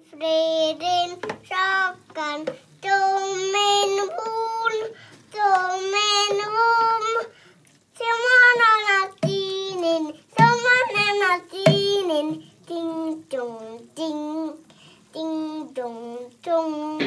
Frieden, Schocken, dummen Wohl, dummen Ruhm. Natinen, ding, dong, ding, ding, dong, dong.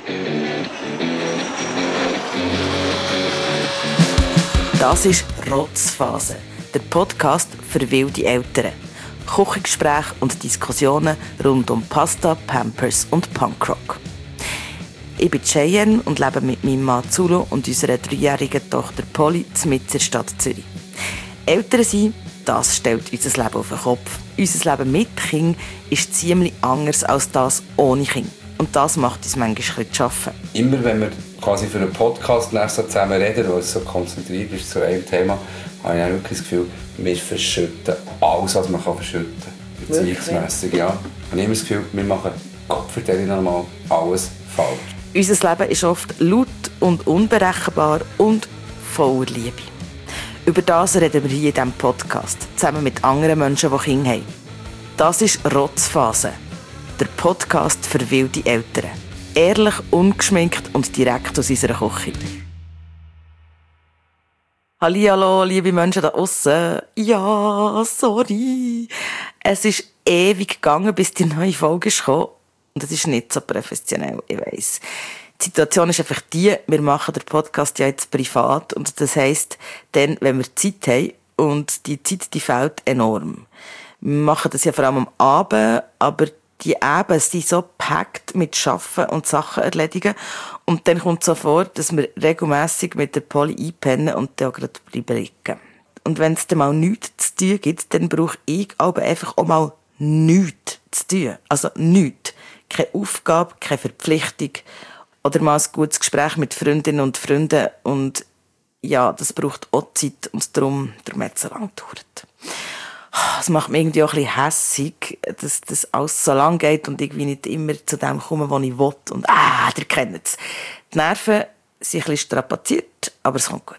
Das ist Rotzphase, der Podcast für wilde Eltern. Küchengespräche und Diskussionen rund um Pasta, Pampers und Punkrock. Ich bin Cheyenne und lebe mit meinem Mann Zulu und unserer 3-jährigen Tochter Polly mitten in der Stadt Zürich. Eltern sein, das stellt unser Leben auf den Kopf. Unser Leben mit Kind ist ziemlich anders als das ohne Kind. Und das macht uns manchmal zu arbeiten. Immer wenn wir quasi für einen Podcast so zusammen reden, weil es so konzentriert ist zu einem Thema, habe ich auch wirklich das Gefühl, wir verschütten alles, was man verschütten kann. Beziehungsmässig, ja. Ich habe immer das Gefühl, wir machen Gott vertelle normal alles falsch. Unser Leben ist oft laut und unberechenbar und voller Liebe. Über das reden wir hier in diesem Podcast, zusammen mit anderen Menschen, die Kinder haben. Das ist Rotzphase, der Podcast für wilde Eltern. Ehrlich, ungeschminkt und direkt aus unserer Küche. Hallihallo, liebe Menschen da aussen. Ja, sorry. Es ist ewig gegangen, bis die neue Folge kam. Und das ist nicht so professionell, ich weiss. Die Situation ist einfach die, wir machen den Podcast ja jetzt privat. Und das heisst, dann, wenn wir Zeit haben, und die Zeit, die fehlt enorm. Wir machen das ja vor allem am Abend, aber die Abende sind so gepackt mit Arbeiten und Sachen erledigen. Und dann kommt es so vor, dass wir regelmässig mit der Polly einpennen und dann auch gerade bleiben liegen. Und wenn es dann mal nichts zu tun gibt, dann brauche ich aber einfach auch mal nichts zu tun. Also nichts. Keine Aufgabe, keine Verpflichtung. Oder mal ein gutes Gespräch mit Freundinnen und Freunden. Und ja, das braucht auch Zeit und darum hat es so lange gedauert. Es macht mich irgendwie auch ein bisschen hässig, dass das alles so lang geht und irgendwie nicht immer zu dem komme, was ich will. Und ihr kennt es. Die Nerven sind ein bisschen strapaziert, aber es kommt gut.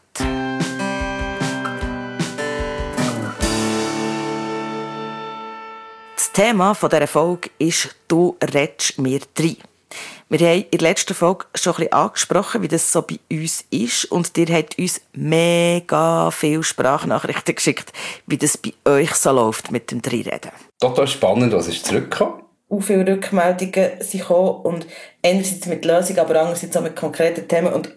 Das Thema dieser Folge ist «Du redest mir rein». Wir haben in der letzten Folge schon ein bisschen angesprochen, wie das so bei uns ist. Und ihr habt uns mega viele Sprachnachrichten geschickt, wie das bei euch so läuft mit dem Reinreden. Total spannend, was ist zurückgekommen? Auch viele Rückmeldungen sind gekommen. Und einerseits mit Lösungen, aber andererseits auch mit konkreten Themen. Und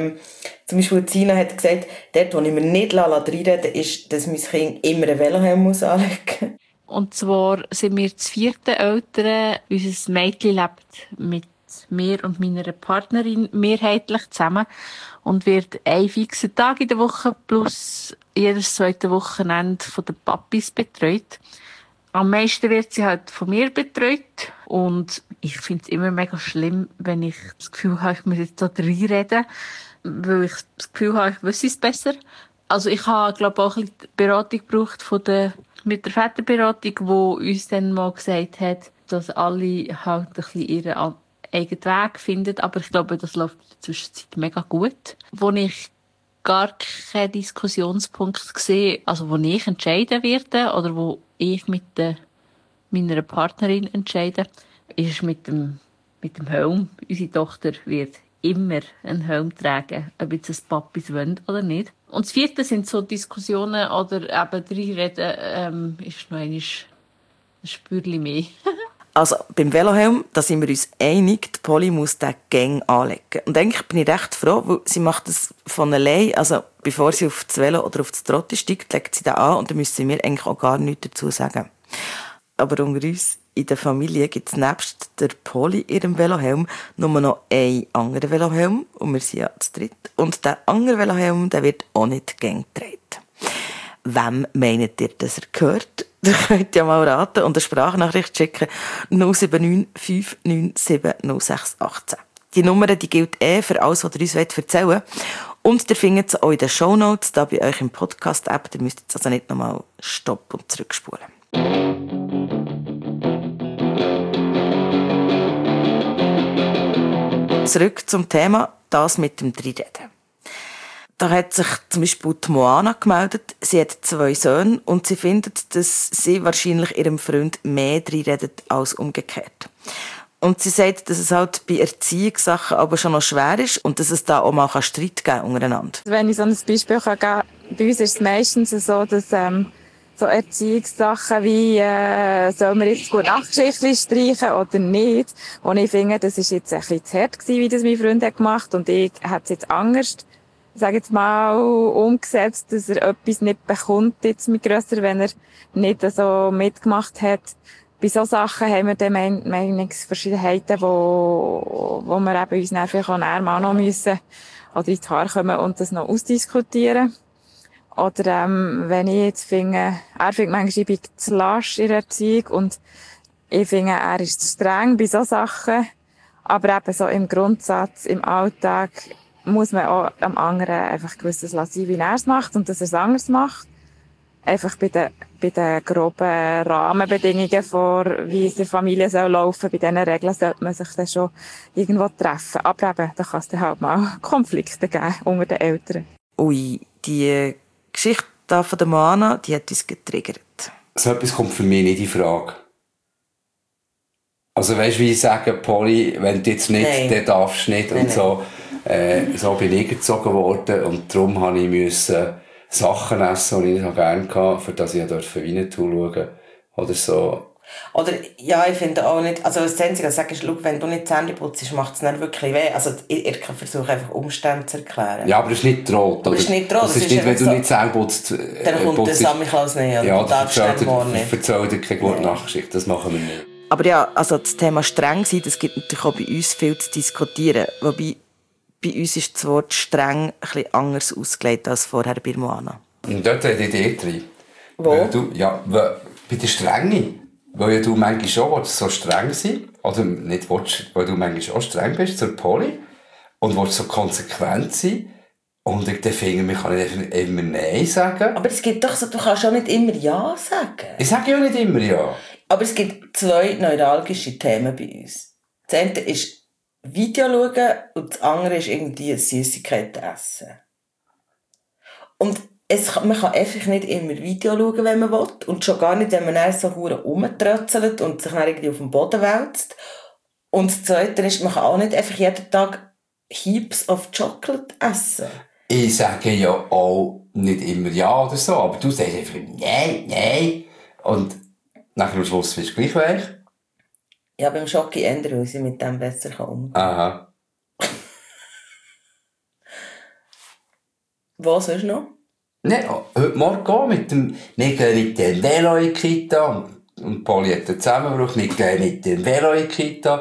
zum Beispiel Zina hat gesagt, dort, wo ich mir nicht reinreden lasse, ist, dass mein Kind immer einen Velohelm anlegen muss. Und zwar sind wir das 4. Eltern. Unser Mädchen lebt mit mir und meiner Partnerin mehrheitlich zusammen und wird einen fixen Tag in der Woche plus jedes 2. Wochenende von den Papis betreut. Am meisten wird sie halt von mir betreut und ich finde es immer mega schlimm, wenn ich das Gefühl habe, ich muss jetzt da reinreden, weil ich das Gefühl habe, ich wüsste es besser. Also ich habe, glaube ich, auch ein bisschen Beratung gebraucht mit der Väterberatung, die uns dann mal gesagt hat, dass alle halt ein bisschen ihren eigenen Weg finden. Aber ich glaube, das läuft in der Zwischenzeit mega gut. Wo ich gar keinen Diskussionspunkt sehe, also wo ich entscheiden werde oder wo ich mit meiner Partnerin entscheide, ist mit dem Helm. Unsere Tochter wird immer einen Helm tragen, ob jetzt das Papis wollen oder nicht. Und das 4. sind so Diskussionen oder eben reinreden, ist noch ein Spürchen mehr. Also beim Velohelm, da sind wir uns einig, die Polly muss den Gang anlegen. Und eigentlich bin ich recht froh, weil sie macht das von allein. Also bevor sie auf das Velo oder auf das Trotti steigt, legt sie den an und dann müssen wir eigentlich auch gar nichts dazu sagen. Aber unter uns in der Familie gibt es nebst der Polly ihrem Velohelm nur noch einen anderen Velohelm. Und wir sind ja zu dritt. Und der andere Velohelm, der wird auch nicht gang getragen. Wem meint ihr, dass er gehört? Ihr könnt ja mal raten und eine Sprachnachricht schicken. 079 597 0618. Die Nummer, die gilt für alles, was ihr uns erzählen wollt. Und ihr findet sie auch in den Shownotes, da bei euch im Podcast-App. Ihr müsst jetzt also nicht nochmal stoppen und zurückspulen. Zurück zum Thema, das mit dem Reinreden. Da hat sich zum Beispiel die Moana gemeldet. Sie hat 2 Söhne und sie findet, dass sie wahrscheinlich ihrem Freund mehr reinredet als umgekehrt. Und sie sagt, dass es halt bei Erziehungssachen aber schon noch schwer ist und dass es da auch mal Streit geben untereinander. Wenn ich so ein Beispiel geben kann, bei uns ist es meistens so, dass so Erziehungssachen wie soll man jetzt gut Nachtgeschichten streichen oder nicht, und ich finde, das ist jetzt ein bisschen zu hart gewesen, wie das mein Freund hat gemacht, und ich hätte es jetzt anders, sage jetzt mal, umgesetzt, dass er etwas nicht bekommt jetzt mit grösser, wenn er nicht so mitgemacht hat. Bei so Sachen haben wir dann Meinungsverschiedenheiten, wo wir eben uns dann vielleicht auch näher noch müssen oder ins Haar kommen und das noch ausdiskutieren. Oder wenn ich jetzt finde, er findet manchmal, ich bin zu lasch in der Erziehung und ich finde, er ist zu streng bei so Sachen. Aber eben so im Grundsatz, im Alltag, muss man auch am anderen einfach gewisses lassen, wie er es macht und dass er es anders macht. Einfach bei den groben Rahmenbedingungen vor, wie es der Familie soll laufen, bei diesen Regeln sollte man sich dann schon irgendwo treffen. Aber eben, da kann es dann halt mal Konflikte geben unter den Eltern. Ui, die Geschichte da von der Moana, die hat uns getriggert. So etwas kommt für mich nicht in Frage. Also weißt du, wie ich sage, Polly, wenn du jetzt nicht, dann darfst du nicht. Und so, so bin ich gezogen worden und darum musste ich Sachen essen, die ich nicht gerne hatte, für das ich Winnetou schauen durfte. Oder so. Oder, ja, ich finde auch nicht, also das Einzige, was ich sage, ist, schau, wenn du nicht Zähne putzt, macht es nicht wirklich weh. Also ich versuche einfach Umstände zu erklären. Ja, aber das ist nicht droht. Das ist nicht droht. Das ist nicht, wenn du nicht Zähne putzt. Dann kommt der Samichlaus nicht. Ja, das erzählt dir keine gute Nachgeschichte, das machen wir nicht. Aber ja, also das Thema streng sein, das gibt natürlich auch bei uns viel zu diskutieren. Wobei, bei uns ist das Wort streng ein bisschen anders ausgelegt als vorher bei Moana. Und dort rede ich dir drin. Wo? Bei der Strenge. Weil du manchmal schon so streng sein oder nicht willst, weil du manchmal auch streng bist zur Polly und willst so konsequent sein. Und ich finde, man kann nicht immer Nein sagen. Aber es gibt doch so, du kannst auch nicht immer Ja sagen. Ich sage ja nicht immer Ja. Aber es gibt 2 neuralgische Themen bei uns. Das eine ist Video schauen und das andere ist irgendwie Süßigkeiten essen. Und man kann einfach nicht immer Video schauen, wenn man will. Und schon gar nicht, wenn man dann so verdammt rumtrötzelt und sich dann irgendwie auf dem Boden wälzt. Und das Zweite ist, man kann auch nicht einfach jeden Tag Heaps of Chocolate essen. Ich sage ja auch nicht immer Ja oder so, aber du sagst einfach Nein. Und nachher am Schluss bist du gleich weich. Ja, beim Schocki ändern, weil sie mit dem besser umgehen kann. Aha. Was sonst noch? Nein, heute Morgen wir gehen mit dem Velo in die Kita. Und Polly hat einen Zusammenbruch. Wir gehen mit dem Velo in die Kita.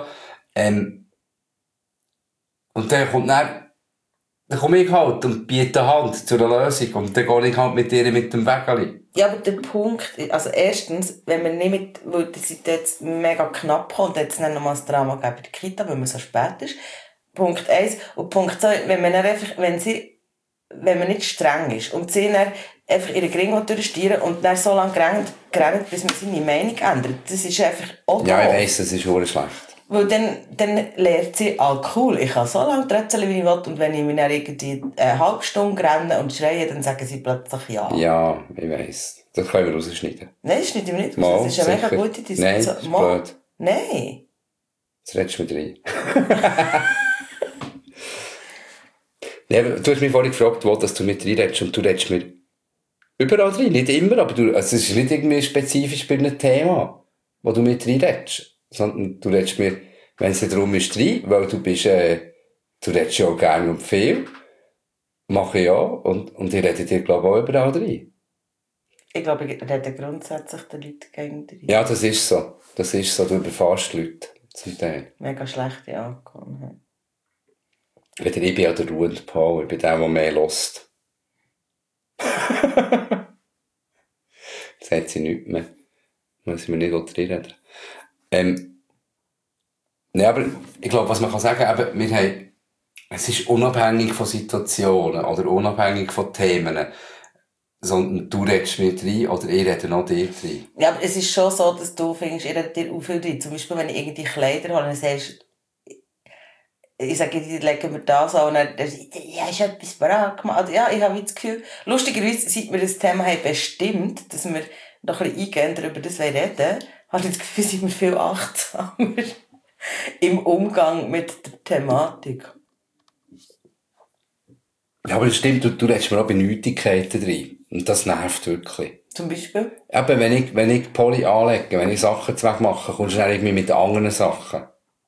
Und dann komme ich halt und biete Hand zu einer Lösung. Und dann gehe ich halt mit ihr mit dem Wägeli. Ja, aber der Punkt, also erstens, wenn wir nicht mit, weil die sind jetzt mega knapp gekommen und jetzt nicht nochmal das Drama gegeben bei der Kita, weil man so spät ist. Punkt 1. Und Punkt 2, wenn man nicht streng ist und sie dann einfach ihre Gringo durchstieren und dann so lange gerannt, bis man seine Meinung ändert, das ist einfach auch doof. Ja, ich weiss, das ist verdammt schlecht. Weil dann lernt sie, cool, ich kann so lange trötzeln, wie ich will, und wenn ich mich dann irgendwie eine halbe Stunde renne und schreie, dann sagen sie plötzlich Ja. Ja, ich weiss. Das können wir rausschneiden. Nein, das schneiden wir nicht raus. Das ist eine mega gute Diskussion. Nein, das ist blöd. Nein. Jetzt redest du mit rein. Nee, du hast mich vorhin gefragt, wo dass du mit reinredest, und du redest mir überall rein. Nicht immer, aber es ist nicht irgendwie spezifisch bei einem Thema, wo du mit reinredest. Sondern du redest mir, wenn es darum ist, rein, weil du bist, du redest ja auch gerne und viel. Mache ich ja, und ich rede dir, glaube ich, auch überall rein. Ich glaube, ich rede grundsätzlich den Leuten gegen rein. Ja, das ist so. Das ist so, du überfährst die Leute zum Teil. Mega schlechte Angewohnheit. Ich bin ja der ruhende Paul, ich bin der mehr lost. Jetzt hat sie nichts mehr. Muss ich mir nicht reinreden. Ne, aber ich glaube, was man kann sagen, eben, wir haben, es ist unabhängig von Situationen oder unabhängig von Themen, sondern du redest mit rein oder ich rede noch dir rein. Ja, aber es ist schon so, dass du findest, ich rede dir auch viel rein. Zum Beispiel, wenn ich irgendwie Kleider habe, dann sagst ich sage, die legen wir das an und dann ja, ist etwas bereit gemacht. Also, ja, ich habe das Gefühl, lustigerweise, seit wir das Thema haben bestimmt, dass wir noch ein bisschen eingehender über das reden, habe ich das Gefühl, sind wir viel achtsamer im Umgang mit der Thematik. Ja, aber das stimmt, du redest mir auch bei Nötigkeiten drin. Und das nervt wirklich. Zum Beispiel? Eben, wenn ich Poli anlege, wenn ich Sachen wegmache, kommst du dann irgendwie mit anderen Sachen.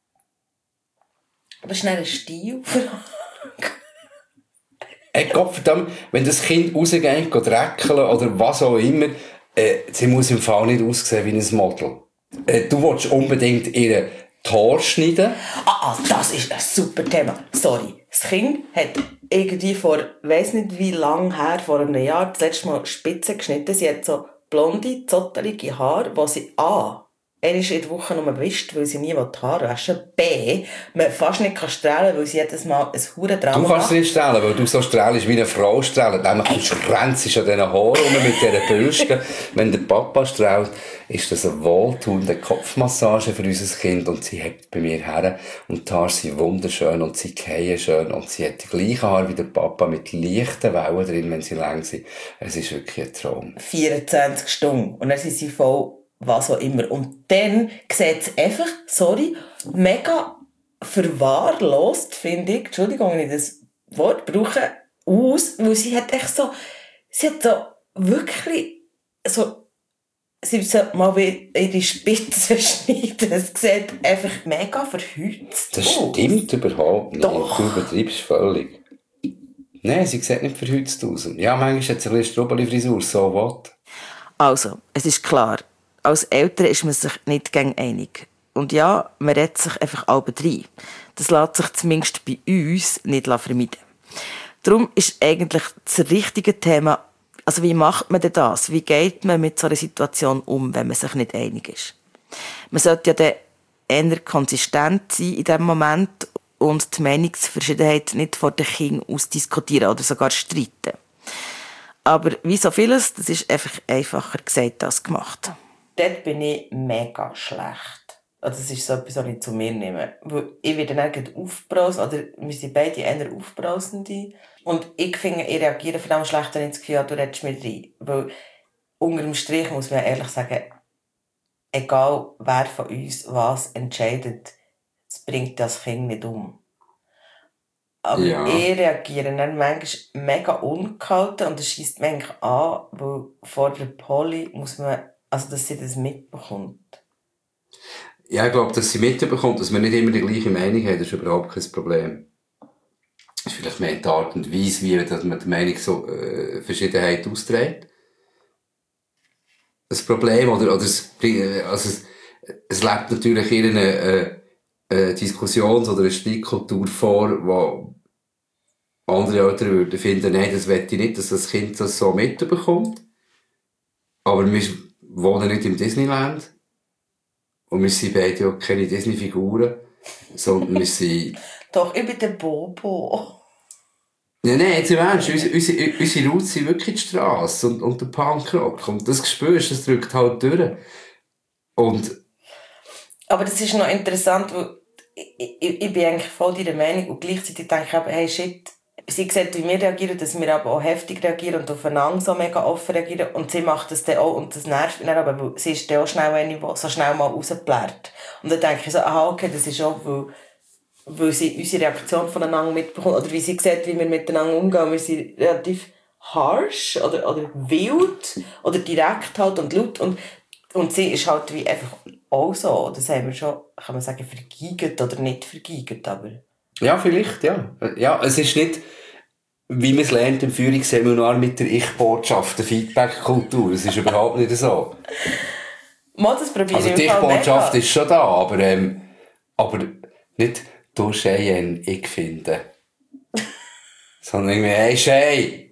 Aber schnell ein Stil. Ey, Gottverdammt, wenn das Kind rausgeht, geht dreckeln oder was auch immer, sie muss im Fall nicht aussehen wie ein Model. Du willst unbedingt ihre Haar schneiden. Das ist ein super Thema. Sorry. Das Kind hat irgendwie vor, weiss nicht wie lang her, vor einem Jahr, das letzte Mal Spitzen geschnitten. Sie hat so blonde, zottelige Haare, die sie einmal in der Woche nur wischt, weil sie nie die Haare waschen will. B, man fast nicht kann strahlen, weil sie jedes Mal ein Hurendrama Du kannst nicht strahlen, weil du so strahlst wie eine Frau strahlt. Nämlich du schränzest an diesen Haaren mit dieser Bürste. Wenn der Papa strahlt, ist das eine wohltuende Kopfmassage für unser Kind. Und sie hebt bei mir her. Und die Haare sind wunderschön und sie fallen schön. Und sie hat die gleichen Haare wie der Papa mit leichten Wellen drin, wenn sie lang sind. Es ist wirklich ein Traum. 24 Stunden. Und dann sind sie voll was auch immer. Und dann sieht es einfach, mega verwahrlost, finde ich, Entschuldigung, wenn ich das Wort brauche, aus, weil sie hat wirklich sie sollte mal wieder ihre Spitzen schneiden. Es sieht einfach mega verhützt Das aus. stimmt überhaupt nicht. Doch. Du übertreibst völlig. Nein, sie sieht nicht verhützt aus. Ja, manchmal hat sie ein bisschen Strubbeli-Frisur, so was. Also, es ist klar, als Eltern ist man sich nicht gegen einig. Und ja, man redet sich einfach alle rein. Das lässt sich zumindest bei uns nicht vermeiden. Darum ist eigentlich das richtige Thema, also wie macht man denn das? Wie geht man mit so einer Situation um, wenn man sich nicht einig ist? Man sollte ja dann eher konsistent sein in diesem Moment und die Meinungsverschiedenheit nicht vor den Kindern ausdiskutieren oder sogar streiten. Aber wie so vieles, das ist einfach einfacher gesagt als gemacht. Dort bin ich mega schlecht. Also das ist so etwas, was ich zu mir nehme. Weil ich werde dann aufbrausend, oder wir sind beide eher Aufbrausende. Und ich finde, ich reagiere verdammt schlecht, wenn ich das Gefühl habe, du redest mir rein. Weil unter dem Strich muss man ehrlich sagen, egal wer von uns was entscheidet, es bringt das Kind nicht um. Aber Ja. ich reagiere dann manchmal mega ungehalten und das schiesst mich eigentlich an, weil vor der Polly muss man, also dass sie das mitbekommt. Ja, ich glaube, dass sie mitbekommt, dass wir nicht immer die gleiche Meinung haben, das ist überhaupt kein Problem. Das ist vielleicht mehr die Art und Weise, wie dass man die Meinung so Verschiedenheit austrägt. Das Problem, es lebt natürlich in einer Diskussions- oder eine Streitkultur vor, wo andere Eltern würden finden, nein, das möchte ich nicht, dass das Kind das so mitbekommt. Aber wir wohnen nicht im Disneyland. Und wir sind beide auch keine Disney-Figuren, sondern wir sind... Doch, ich bin der Bobo. Nein, jetzt im Ernst, unsere Roots sind wirklich die Strasse und der Punkrock. Und das spürst du, das drückt halt durch. Und... Aber das ist noch interessant, weil ich bin eigentlich voll deiner Meinung und gleichzeitig denke ich aber, hey shit, sie sieht, wie wir reagieren, dass wir aber auch heftig reagieren und aufeinander so mega offen reagieren und sie macht das dann auch und das nervt mich dann aber, weil sie ist dann auch schnell eine, die so schnell mal rausplärt. Und dann denke ich so, aha, okay, das ist auch, weil sie unsere Reaktion voneinander mitbekommt oder wie sie sieht, wie wir miteinander umgehen. Wir sind relativ harsh oder wild oder direkt halt und laut und sie ist halt wie einfach auch so. Das haben wir schon, kann man sagen, vergeigt oder nicht vergeigt, aber... Ja, vielleicht, ja. Ja, es ist nicht, wie man es lernt im Führungsseminar mit der Ich-Botschaft, der Feedback-Kultur. Es ist überhaupt nicht so. Mal, das probiere Also ich die im Fall Ich-Botschaft mega. ist schon da, aber nicht «Du Cheyenne, ich finde». Sondern irgendwie «Hey Shay!»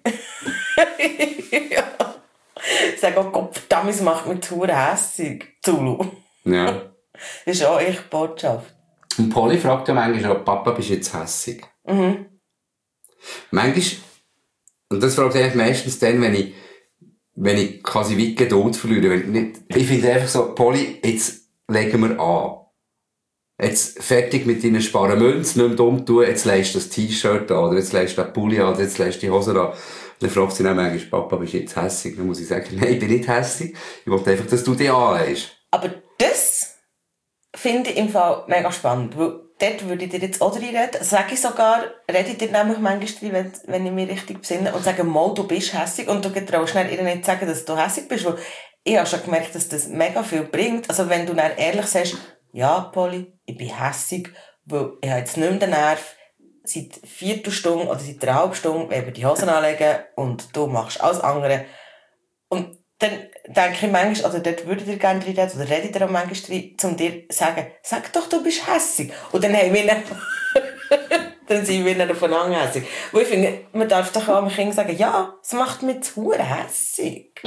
Ja. Ich sage auch, Gott verdammt, es macht mich zu hässig. Zulu. Ja. Das ist auch echt Botschaft. Und Polly fragt ja manchmal auch, «Papa, bist du jetzt hässig?» Mhm. Manchmal, und das fragt eigentlich meistens dann, wenn ich quasi weit Geduld verliere. Ich finde einfach so, Polly, jetzt legen wir an. Jetzt fertig mit deinen Sparmünzen, nicht mehr dumm tun, jetzt legst du das T-Shirt an, oder jetzt legst du den Pulli an, oder jetzt legst du die Hose an. Und dann fragt sie dann manchmal, «Papa, bist du jetzt hässig?» Dann muss ich sagen, «Nein, ich bin nicht hässig. Ich wollte einfach, dass du die anlegst.» Aber das finde ich im Fall mega spannend, weil dort würde ich dir jetzt auch reinreden. Sage ich sogar, rede ich dir nämlich manchmal rein, wenn ich mich richtig besinne und sage, mal, du bist hässig und du traust ihr nicht sagen, dass du hässig bist, weil ich habe schon gemerkt, dass das mega viel bringt. Also wenn du dann ehrlich sagst, ja, Polly, ich bin hässig, weil ich habe jetzt nicht mehr den Nerv, seit 4 Stunden oder seit 3,5 Stunden über die Hosen anlegen und du machst alles andere. Und dann denke ich manchmal, also dort würde ich dir gerne reden, oder rede ich dir auch manchmal rein, um dir zu sagen, sag doch, du bist hässig. Und dann haben wir dann sind wir dann von an hässig. Weil ich finde, man darf doch auch dem Kind sagen, ja, es macht mich zu hure hässig.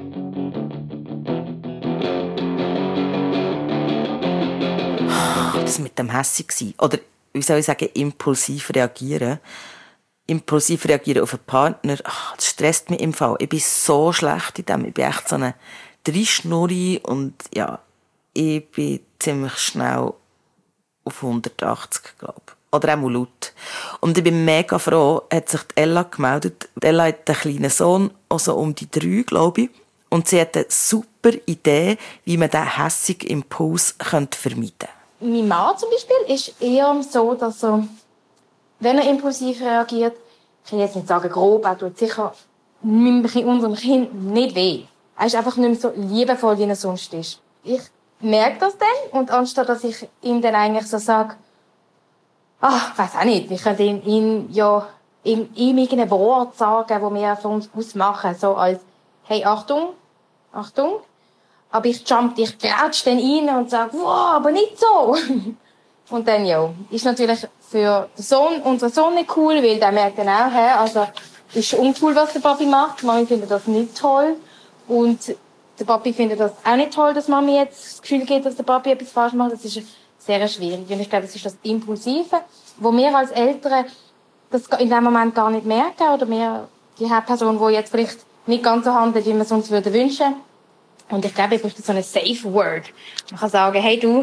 Das mit dem hässig sein, oder wie soll ich sagen, impulsiv reagieren. Impulsiv reagieren auf einen Partner, das stresst mich im Fall. Ich bin so schlecht in dem. Ich bin echt so eine Dreischnurri und ja, ich bin ziemlich schnell auf 180, glaube ich. Oder auch mal laut. Und ich bin mega froh, hat sich die Ella gemeldet. Die Ella hat einen kleinen Sohn, also um die 3, glaube ich. Und sie hat eine super Idee, wie man diesen hässigen Impuls vermeiden könnte. Mein Mann zum Beispiel ist eher so, dass er, wenn er impulsiv reagiert, ich will jetzt nicht sagen grob, er tut sicher unserem Kind nicht weh. Er ist einfach nicht mehr so liebevoll, wie er sonst ist. Ich merke das dann und anstatt dass ich ihm dann eigentlich so sage, ich weiss auch nicht, wir können ihm irgendein Wort sagen, das wir von uns ausmachen, so als, hey, Achtung, Achtung. Aber ich grätsch dann rein und sage, wow, aber nicht so. Und dann, ja, ist natürlich für den Sohn, unseren Sohn nicht cool, weil der merkt dann auch, also, ist uncool, was der Papi macht. Mami findet das nicht toll. Und der Papi findet das auch nicht toll, dass Mami jetzt das Gefühl gibt, dass der Papi etwas falsch macht. Das ist sehr schwierig. Und ich glaube, das ist das Impulsive, wo wir als Eltern das in dem Moment gar nicht merken. Oder wir, die Hauptperson, die jetzt vielleicht nicht ganz so handelt, wie wir es uns wünschen würden. Und ich glaube, ich brauche so ein Safe Word. Man kann sagen, hey du,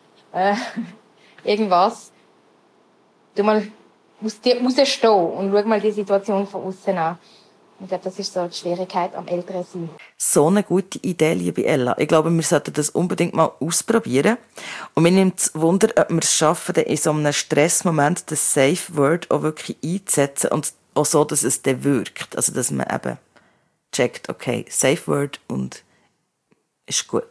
irgendwas. Du mal musst stehen und schau mal die Situation von außen an. Ich glaube, das ist so die Schwierigkeit am Älteren-Sein. So eine gute Idee, liebe Ella. Ich glaube, wir sollten das unbedingt mal ausprobieren. Und mir nimmt es Wunder, ob wir es schaffen, in so einem Stressmoment das Safe Word auch wirklich einzusetzen und auch so, dass es dann wirkt. Also, dass man eben checkt, okay, Safe Word und ist gut.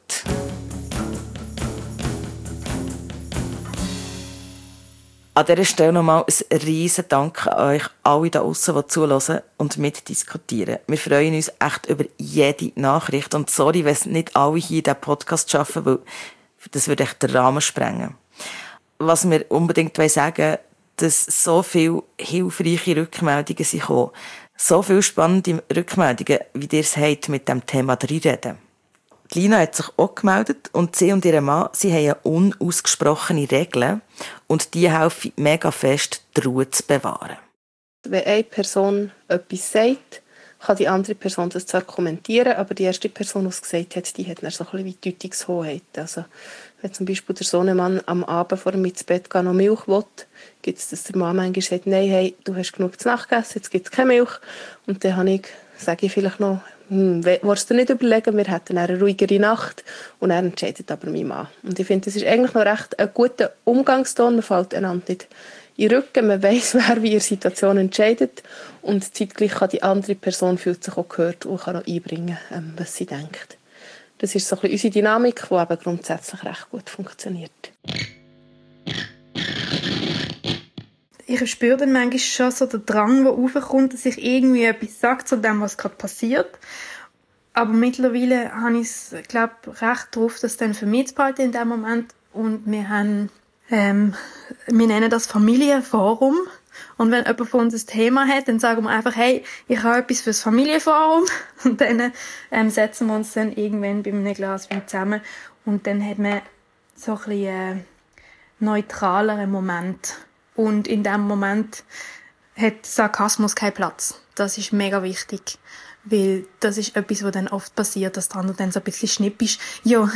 An dieser Stelle nochmal ein riesen Dank an euch alle da draussen, die zuhören und mitdiskutieren. Wir freuen uns echt über jede Nachricht. Und sorry, wenn es nicht alle hier in diesem Podcast schaffen, weil das würde echt den Rahmen sprengen. Was wir unbedingt sagen wollen, dass so viele hilfreiche Rückmeldungen sind gekommen. So viele spannende Rückmeldungen, wie ihr es habt mit dem Thema reinreden. Lina hat sich auch gemeldet und sie und ihr Mann, sie haben unausgesprochene Regeln und die helfen mega fest, die Ruhe zu bewahren. Wenn eine Person etwas sagt, kann die andere Person das zwar kommentieren, aber die erste Person, die es gesagt hat, die hat dann so ein bisschen wie Deutungshoheit. Also, wenn zum Beispiel der Sohnemann am Abend vor dem ins Bett gehen noch Milch will, gibt es, dass der Mann manchmal sagt, nein, hey, du hast genug zu Nacht gegessen, jetzt gibt es keine Milch. Und dann sage ich vielleicht noch, willst du dir nicht überlegen, wir hätten eine ruhigere Nacht. Und er entscheidet aber mein Mann. Und ich finde, das ist eigentlich noch recht ein guter Umgangston. Man fällt einander nicht in den Rücken. Man weiss, wer wie in der Situation entscheidet. Und zeitgleich kann die andere Person fühlt sich auch gehört und kann auch einbringen, was sie denkt. Das ist so ein bisschen unsere Dynamik, die aber grundsätzlich recht gut funktioniert. Ich spüre dann manchmal schon so den Drang, der raufkommt, dass ich irgendwie etwas sage zu dem, was gerade passiert. Aber mittlerweile habe ich es, glaube ich, recht drauf, das dann für mich zu behalten in dem Moment. Und wir haben, wir nennen das Familienforum. Und wenn jemand von uns ein Thema hat, dann sagen wir einfach, hey, ich habe etwas für das Familienforum. Und dann setzen wir uns dann irgendwann bei einem Glas Wein zusammen. Und dann hat man so ein bisschen neutraleren Moment. Und in dem Moment hat Sarkasmus keinen Platz. Das ist mega wichtig. Weil das ist etwas, was dann oft passiert, dass der andere dann so ein bisschen schnippisch, ja,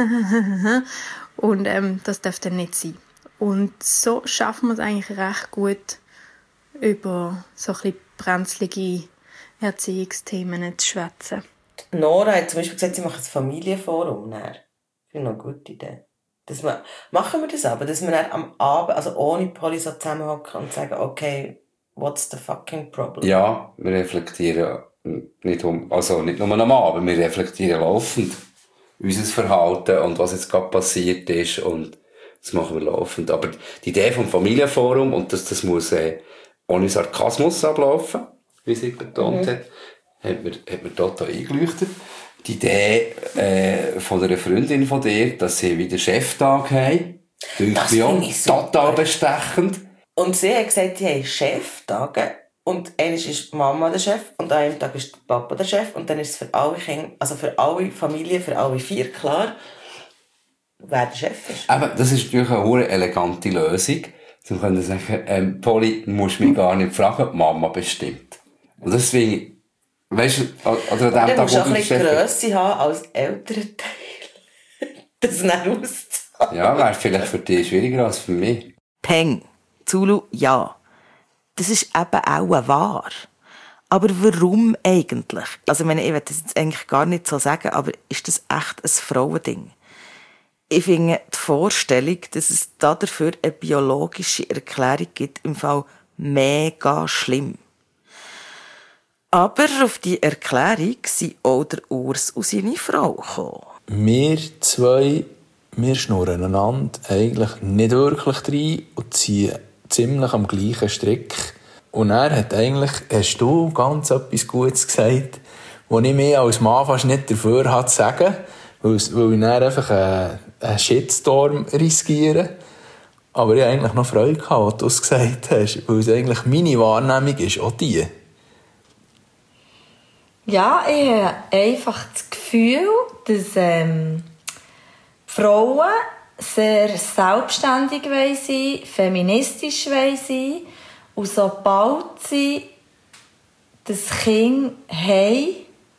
und das darf dann nicht sein. Und so schaffen wir es eigentlich recht gut, über so ein bisschen brenzlige Erziehungsthemen zu schwätzen. Nora hat zum Beispiel gesagt, sie macht ein Familienforum. Ich finde noch eine gute Idee. Machen wir das aber, dass wir dann am Abend, also ohne Polly so zusammenhocken und sagen, okay, what's the fucking problem? Ja, wir reflektieren nicht nur am Abend, wir reflektieren laufend unser Verhalten und was jetzt gerade passiert ist und das machen wir laufend. Aber die Idee vom Familienforum und das muss ohne Sarkasmus ablaufen, wie sie betont hat mir total eingeleuchtet. Die Idee von einer Freundin von dir, dass sie wieder Cheftag haben, Das finde finde ich ich total bestechend. Und sie hat gesagt, sie haben Cheftage. Und einmal ist die Mama der Chef und an einem Tag ist der Papa der Chef. Und dann ist es für alle Kinder, also für alle Familien, für alle 4 klar, wer der Chef ist. Aber das ist natürlich eine sehr elegante Lösung. Sie können sagen, Polly, du musst mich gar nicht fragen, die Mama bestimmt. Und das finde ich, weißt du, oder an dem Dann Tag, musst du auch wo ein du bisschen Chef bist. Grösse haben als älterer Teil. Das dann auszuhalten. Ja, wäre vielleicht für dich schwieriger als für mich. Peng. Zulu, ja. Das ist eben auch wahr. Aber warum eigentlich? Also, ich will das jetzt eigentlich gar nicht so sagen, aber ist das echt ein Frauending? Ich finde die Vorstellung, dass es dafür eine biologische Erklärung gibt, im Fall mega schlimm. Aber auf die Erklärung sind auch der Urs und seine Frau gekommen. Wir zwei, wir schnurren einander eigentlich nicht wirklich rein und ziehen ziemlich am gleichen Strick. Und er hast du ganz etwas Gutes gesagt, wo ich mich als Mann fast nicht dafür hatte zu sagen, weil ich dann einfach einen Shitstorm riskiere. Aber ich hatte eigentlich noch Freude gehabt, was du es gesagt hast, weil es eigentlich meine Wahrnehmung ist, auch die. Ja, ich habe einfach das Gefühl, dass Frauen sehr selbstständig sein, feministisch sein und sobald sie das Kind haben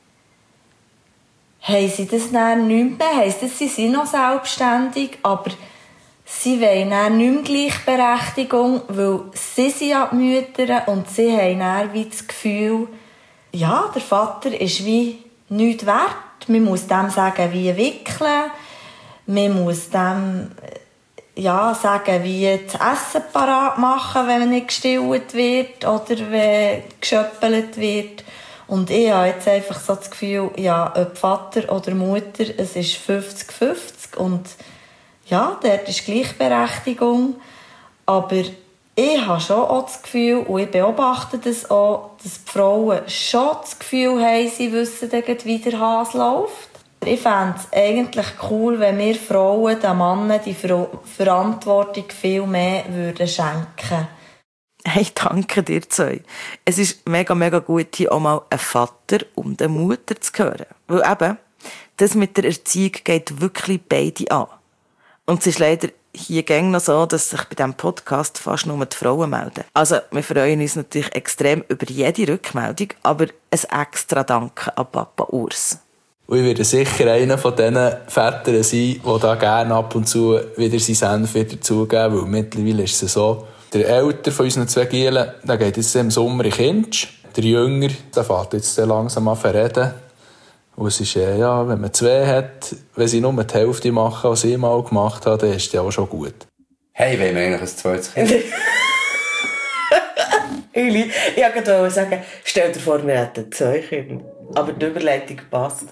sie das dann nicht mehr. Heisst, sie sind noch selbstständig, aber sie wollen dann nicht mehr Gleichberechtigung, weil sie sind ja die Mütter und sie haben dann wie das Gefühl, ja, der Vater ist wie nichts wert. Man muss dem sagen, wie wickeln. Man muss dem sagen, wie das Essen parat machen, wenn nicht gestillt wird oder wenn geschöppelt wird. Und ich habe jetzt einfach so das Gefühl, ja, ob Vater oder Mutter, es ist 50-50. Und ja, dort ist Gleichberechtigung. Aber ich habe schon auch das Gefühl, und ich beobachte das auch, dass die Frauen schon das Gefühl haben, sie wissen, wie der Hase läuft. Ich fände es eigentlich cool, wenn wir Frauen den Männern die Verantwortung viel mehr schenken würden. Hey, danke dir zwei. Es ist mega, mega gut, hier auch mal einen Vater und eine Mutter zu hören. Weil eben, das mit der Erziehung geht wirklich beide an. Und es ist leider hier gäng noch so, dass sich bei diesem Podcast fast nur die Frauen melden. Also, wir freuen uns natürlich extrem über jede Rückmeldung, aber ein extra Danke an Papa Urs. Und ich werde sicher einer von diesen Vätern sein, die da gerne ab und zu wieder seinen Senf wieder zugeben, weil mittlerweile ist es so, der Ältere von unseren 2 Gielen, der geht jetzt im Sommer in Kinsch. Der Jünger, der fährt jetzt langsam an zu reden. Und es ist, ja, wenn man 2 hat, wenn sie nur die Hälfte machen, was ich mal gemacht habe, dann ist das auch schon gut. Hey, wollen wir eigentlich ein zweites Kind? Eli, ich wollte sagen, stell dir vor, wir hätten 2 Kinder. Aber die Überleitung passt.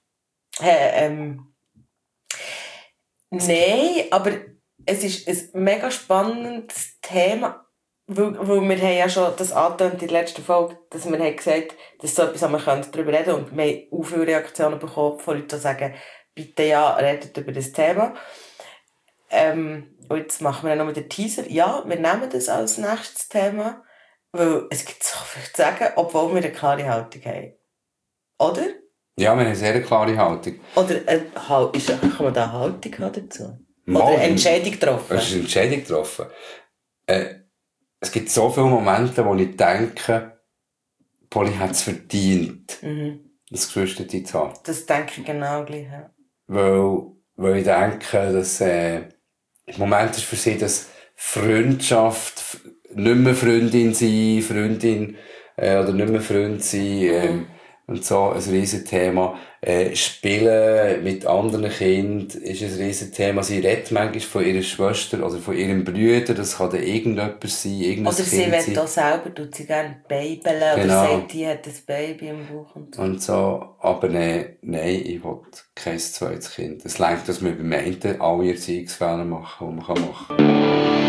Nein, aber es ist ein mega spannendes Thema, weil wir haben ja schon das angetönt in der letzten Folge, dass wir haben gesagt, dass so etwas wir darüber reden können. Und wir haben auch viele Reaktionen bekommen von Leuten, die sagen, bitte ja, redet über das Thema. Und jetzt machen wir dann noch den Teaser. Ja, wir nehmen das als nächstes Thema, weil es gibt so viel zu sagen, obwohl wir eine klare Haltung haben. Oder? Ja, wir haben eine sehr klare Haltung. Oder kann man da eine Haltung haben dazu? Oder eine Entscheidung getroffen? Es ist eine Entscheidung getroffen. Es gibt so viele Momente, wo ich denke, Polly hat es verdient, das Geschwisterteam zu haben. Das denke ich genau gleich. Ja. Weil ich denke, dass im Moment ist für sie, dass Freundschaft nicht mehr Freundin sein, oder nicht mehr Freund sein, und so ein riesen Thema. Spielen mit anderen Kindern ist ein Riesenthema. Sie redet manchmal von ihrer Schwester oder von ihrem Bruder. Das kann dann irgendjemand sein, irgendein Oder sie will auch selber, tut sie gerne babeln. Genau. Oder sagt, die hat ein Baby im Bauch und so. Und so. Aber nein, ich will kein zweites Kind. Es reicht, dass wir beim einen alle Erziehungsfehler machen, die man machen kann.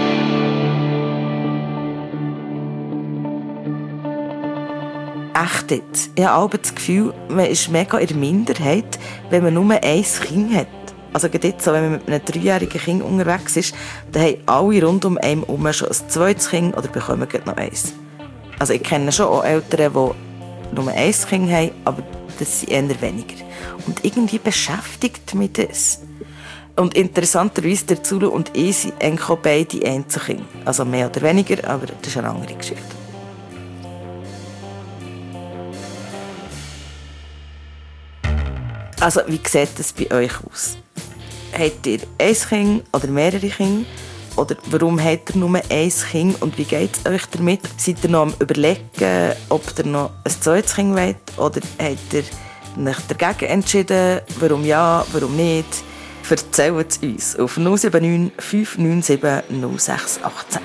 Echt jetzt. Ich habe auch das Gefühl, man ist mega in der Minderheit, wenn man nur ein Kind hat. Also gerade jetzt, so, wenn man mit einem 3-jährigen Kind unterwegs ist, dann haben alle rund um einen herum schon ein zweites Kind oder bekommen gerade noch eins. Also ich kenne schon auch Eltern, die nur ein Kind haben, aber das sind eher weniger. Und irgendwie beschäftigt mich das. Und interessanterweise, der Zulu und ich sind eigentlich auch beide Einzelkinder. Also mehr oder weniger, aber das ist eine andere Geschichte. Also, wie sieht das bei euch aus? Habt ihr ein Kind oder mehrere Kinder? Oder warum habt ihr nur ein Kind und wie geht es euch damit? Seid ihr noch am Überlegen, ob ihr noch ein zweites Kind wollt? Oder habt ihr euch dagegen entschieden? Warum ja, warum nicht? Erzählt es uns auf 079 597 0618.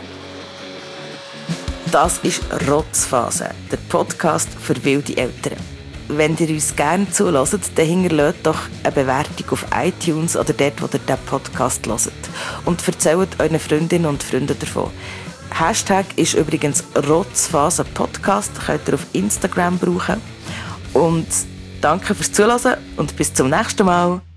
Das ist Rotzphase, der Podcast für wilde Eltern. Wenn ihr uns gerne zuhört, dann hinterlasst doch eine Bewertung auf iTunes oder dort, wo ihr diesen Podcast hört. Und erzählt euren Freundinnen und Freunden davon. Hashtag ist übrigens Rotzphase Podcast, könnt ihr auf Instagram brauchen. Und danke fürs Zuhören und bis zum nächsten Mal.